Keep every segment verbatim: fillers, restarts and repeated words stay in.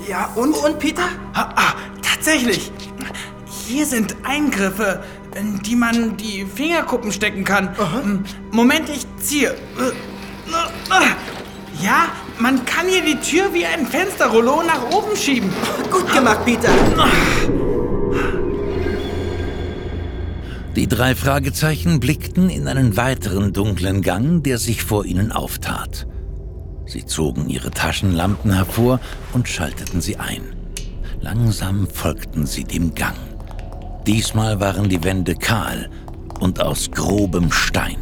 Ja, und? Und, Peter? Ah, ah, tatsächlich. Hier sind Eingriffe, in die man die Fingerkuppen stecken kann. Aha. Moment, ich ziehe. Ja, man kann hier die Tür wie ein Fensterrollo nach oben schieben. Gut gemacht, Peter. Die drei Fragezeichen blickten in einen weiteren dunklen Gang, der sich vor ihnen auftat. Sie zogen ihre Taschenlampen hervor und schalteten sie ein. Langsam folgten sie dem Gang. Diesmal waren die Wände kahl und aus grobem Stein.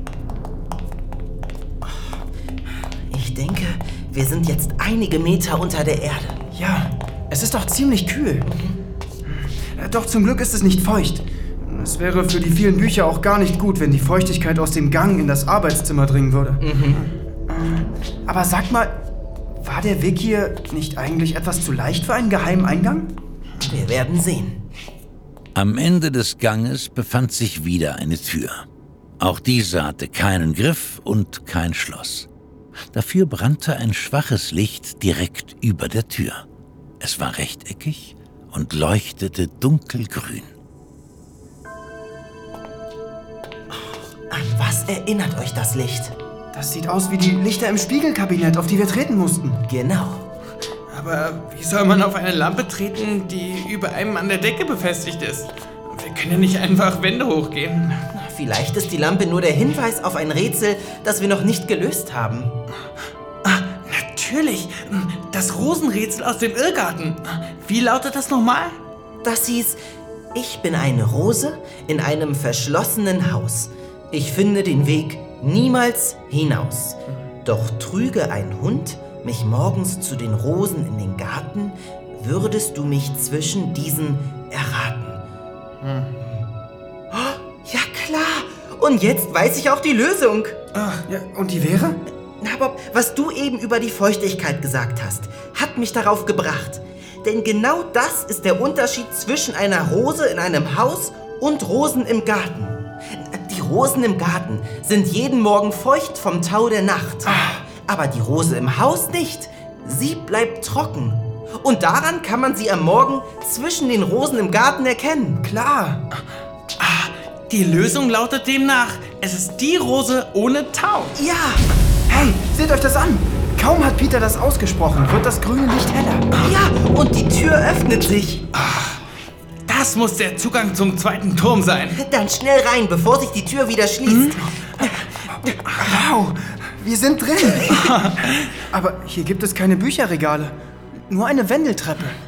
Ich denke, wir sind jetzt einige Meter unter der Erde. Ja, es ist doch ziemlich kühl. Äh, Doch zum Glück ist es nicht feucht. Es wäre für die vielen Bücher auch gar nicht gut, wenn die Feuchtigkeit aus dem Gang in das Arbeitszimmer dringen würde. Mhm. Aber sag mal, war der Weg hier nicht eigentlich etwas zu leicht für einen geheimen Eingang? Wir werden sehen. Am Ende des Ganges befand sich wieder eine Tür. Auch diese hatte keinen Griff und kein Schloss. Dafür brannte ein schwaches Licht direkt über der Tür. Es war rechteckig und leuchtete dunkelgrün. An was erinnert euch das Licht? Das sieht aus wie die Lichter im Spiegelkabinett, auf die wir treten mussten. Genau. Aber wie soll man auf eine Lampe treten, die über einem an der Decke befestigt ist? Wir können ja nicht einfach Wände hochgehen. Vielleicht ist die Lampe nur der Hinweis auf ein Rätsel, das wir noch nicht gelöst haben. Ah, natürlich. Das Rosenrätsel aus dem Irrgarten. Wie lautet das nochmal? Das hieß, ich bin eine Rose in einem verschlossenen Haus. Ich finde den Weg niemals hinaus. Doch trüge ein Hund mich morgens zu den Rosen in den Garten, würdest du mich zwischen diesen erraten. Hm. Oh, ja klar, und jetzt weiß ich auch die Lösung. Ach, ja, und die wäre? Na, Bob, was du eben über die Feuchtigkeit gesagt hast, hat mich darauf gebracht. Denn genau das ist der Unterschied zwischen einer Rose in einem Haus und Rosen im Garten. Die Rosen im Garten sind jeden Morgen feucht vom Tau der Nacht. Aber die Rose im Haus nicht. Sie bleibt trocken. Und daran kann man sie am Morgen zwischen den Rosen im Garten erkennen. Klar. Ah, die Lösung lautet demnach, es ist die Rose ohne Tau. Ja. Hey, seht euch das an. Kaum hat Peter das ausgesprochen, wird das grüne Licht heller. Ja, und die Tür öffnet sich. Das muss der Zugang zum zweiten Turm sein. Dann schnell rein, bevor sich die Tür wieder schließt. Wow, wir sind drin. Aber hier gibt es keine Bücherregale. Nur eine Wendeltreppe.